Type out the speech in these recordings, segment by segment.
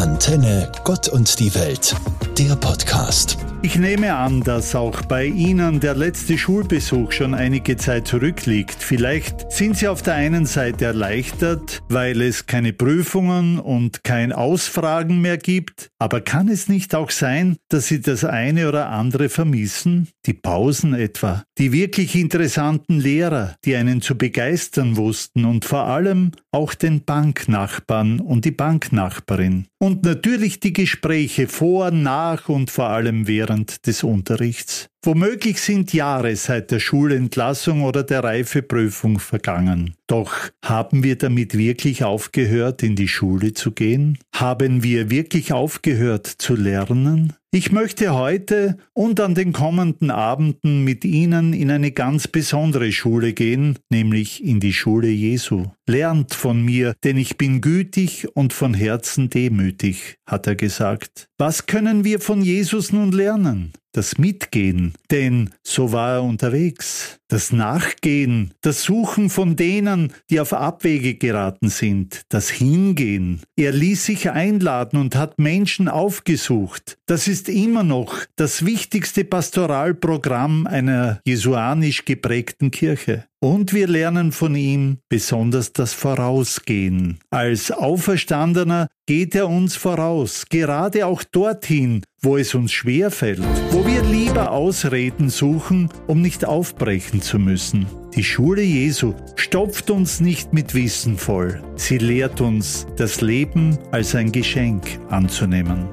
Antenne Gott und die Welt, der Podcast. Ich nehme an, dass auch bei Ihnen der letzte Schulbesuch schon einige Zeit zurückliegt. Vielleicht sind Sie auf der einen Seite erleichtert, weil es keine Prüfungen und kein Ausfragen mehr gibt. Aber kann es nicht auch sein, dass Sie das eine oder andere vermissen? Die Pausen etwa, die wirklich interessanten Lehrer, die einen zu begeistern wussten und vor allem auch den Banknachbarn und die Banknachbarin. Und natürlich die Gespräche vor, nach und vor allem während des Unterrichts. Womöglich sind Jahre seit der Schulentlassung oder der Reifeprüfung vergangen. Doch haben wir damit wirklich aufgehört, in die Schule zu gehen? Haben wir wirklich aufgehört zu lernen? Ich möchte heute und an den kommenden Abenden mit Ihnen in eine ganz besondere Schule gehen, nämlich in die Schule Jesu. Lernt von mir, denn ich bin gütig und von Herzen demütig, hat er gesagt. Was können wir von Jesus nun lernen? Das Mitgehen, denn so war er unterwegs. Das Nachgehen, das Suchen von denen, die auf Abwege geraten sind. Das Hingehen. Er ließ sich einladen und hat Menschen aufgesucht. Das ist immer noch das wichtigste Pastoralprogramm einer jesuanisch geprägten Kirche. Und wir lernen von ihm besonders das Vorausgehen. Als Auferstandener geht er uns voraus, gerade auch dorthin, wo es uns schwerfällt, wo wir lieber Ausreden suchen, um nicht aufbrechen zu müssen. Die Schule Jesu stopft uns nicht mit Wissen voll. Sie lehrt uns, das Leben als ein Geschenk anzunehmen.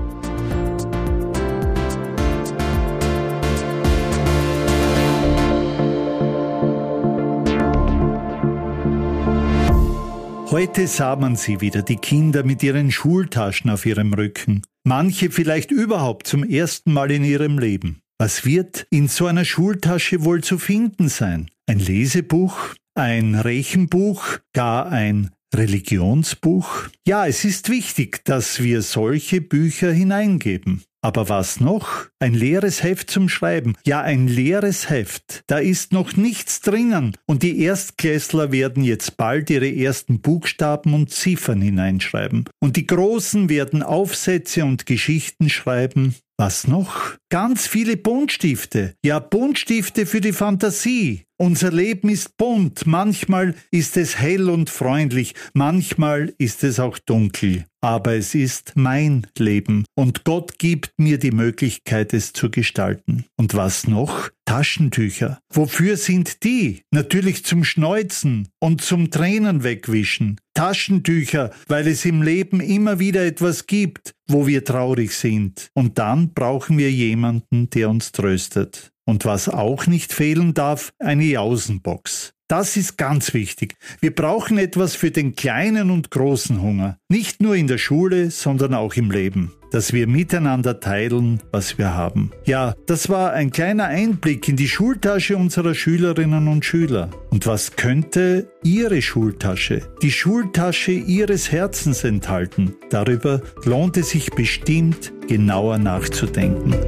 Heute sah man sie wieder, die Kinder mit ihren Schultaschen auf ihrem Rücken. Manche vielleicht überhaupt zum ersten Mal in ihrem Leben. Was wird in so einer Schultasche wohl zu finden sein? Ein Lesebuch? Ein Rechenbuch? Gar ein Religionsbuch? Ja, es ist wichtig, dass wir solche Bücher hineingeben. Aber was noch? Ein leeres Heft zum Schreiben. Ja, ein leeres Heft. Da ist noch nichts drinnen. Und die Erstklässler werden jetzt bald ihre ersten Buchstaben und Ziffern hineinschreiben. Und die Großen werden Aufsätze und Geschichten schreiben. Was noch? Ganz viele Buntstifte. Ja, Buntstifte für die Fantasie. Unser Leben ist bunt. Manchmal ist es hell und freundlich. Manchmal ist es auch dunkel. Aber es ist mein Leben. Und Gott gibt mir die Möglichkeit, es zu gestalten. Und was noch? Taschentücher. Wofür sind die? Natürlich zum Schneuzen und zum Tränen wegwischen. Taschentücher, weil es im Leben immer wieder etwas gibt, wo wir traurig sind. Und dann brauchen wir jemanden, der uns tröstet. Und was auch nicht fehlen darf, eine Jausenbox. Das ist ganz wichtig. Wir brauchen etwas für den kleinen und großen Hunger. Nicht nur in der Schule, sondern auch im Leben. Dass wir miteinander teilen, was wir haben. Ja, das war ein kleiner Einblick in die Schultasche unserer Schülerinnen und Schüler. Und was könnte Ihre Schultasche, die Schultasche Ihres Herzens enthalten? Darüber lohnt es sich bestimmt, genauer nachzudenken.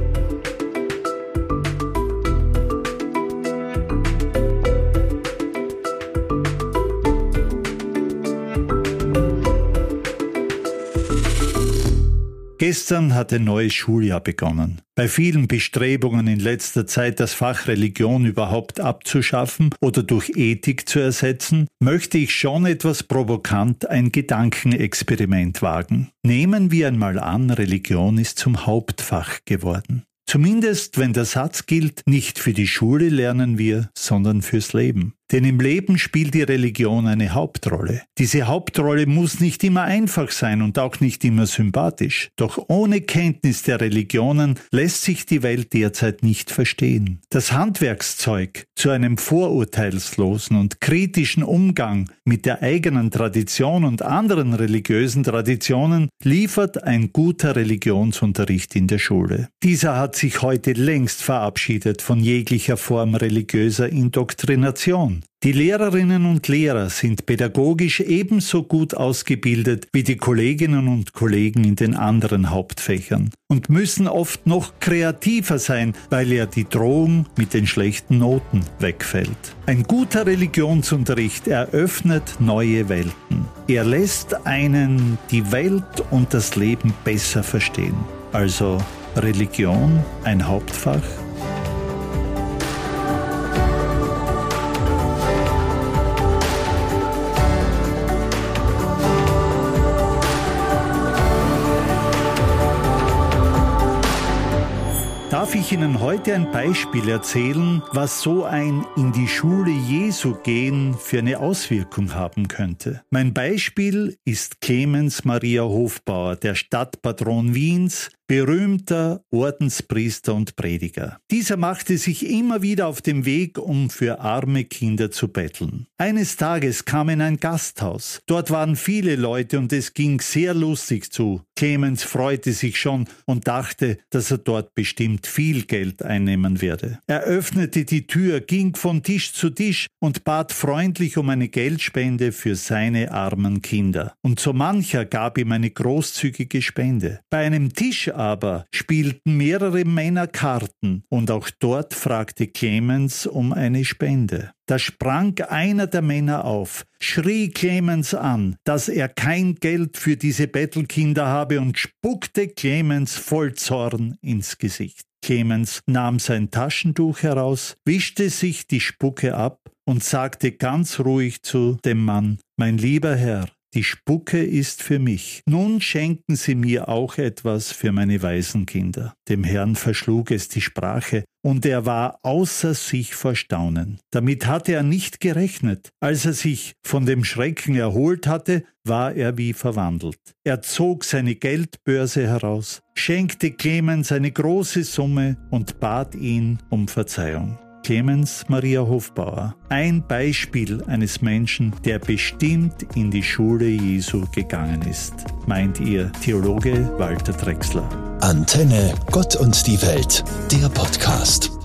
Gestern hat ein neues Schuljahr begonnen. Bei vielen Bestrebungen in letzter Zeit, das Fach Religion überhaupt abzuschaffen oder durch Ethik zu ersetzen, möchte ich schon etwas provokant ein Gedankenexperiment wagen. Nehmen wir einmal an, Religion ist zum Hauptfach geworden. Zumindest, wenn der Satz gilt, nicht für die Schule lernen wir, sondern fürs Leben. Denn im Leben spielt die Religion eine Hauptrolle. Diese Hauptrolle muss nicht immer einfach sein und auch nicht immer sympathisch. Doch ohne Kenntnis der Religionen lässt sich die Welt derzeit nicht verstehen. Das Handwerkszeug zu einem vorurteilslosen und kritischen Umgang mit der eigenen Tradition und anderen religiösen Traditionen liefert ein guter Religionsunterricht in der Schule. Dieser hat sich heute längst verabschiedet von jeglicher Form religiöser Indoktrination. Die Lehrerinnen und Lehrer sind pädagogisch ebenso gut ausgebildet wie die Kolleginnen und Kollegen in den anderen Hauptfächern und müssen oft noch kreativer sein, weil ja die Drohung mit den schlechten Noten wegfällt. Ein guter Religionsunterricht eröffnet neue Welten. Er lässt einen die Welt und das Leben besser verstehen. Also Religion ein Hauptfach? Darf ich Ihnen heute ein Beispiel erzählen, was so ein in die Schule Jesu gehen für eine Auswirkung haben könnte? Mein Beispiel ist Clemens Maria Hofbauer, der Stadtpatron Wiens, berühmter Ordenspriester und Prediger. Dieser machte sich immer wieder auf den Weg, um für arme Kinder zu betteln. Eines Tages kam er in ein Gasthaus. Dort waren viele Leute und es ging sehr lustig zu. Clemens freute sich schon und dachte, dass er dort bestimmt viel Geld einnehmen werde. Er öffnete die Tür, ging von Tisch zu Tisch und bat freundlich um eine Geldspende für seine armen Kinder. Und so mancher gab ihm eine großzügige Spende. Bei einem Tisch aber spielten mehrere Männer Karten und auch dort fragte Clemens um eine Spende. Da sprang einer der Männer auf, schrie Clemens an, dass er kein Geld für diese Bettelkinder habe und spuckte Clemens voll Zorn ins Gesicht. Clemens nahm sein Taschentuch heraus, wischte sich die Spucke ab und sagte ganz ruhig zu dem Mann: Mein lieber Herr, die Spucke ist für mich. Nun schenken Sie mir auch etwas für meine Waisenkinder. Dem Herrn verschlug es die Sprache, und er war außer sich vor Staunen. Damit hatte er nicht gerechnet. Als er sich von dem Schrecken erholt hatte, war er wie verwandelt. Er zog seine Geldbörse heraus, schenkte Clemens eine große Summe und bat ihn um Verzeihung. Clemens Maria Hofbauer, ein Beispiel eines Menschen, der bestimmt in die Schule Jesu gegangen ist, meint Ihr Theologe Walter Drechsler. Antenne Gott und die Welt, der Podcast.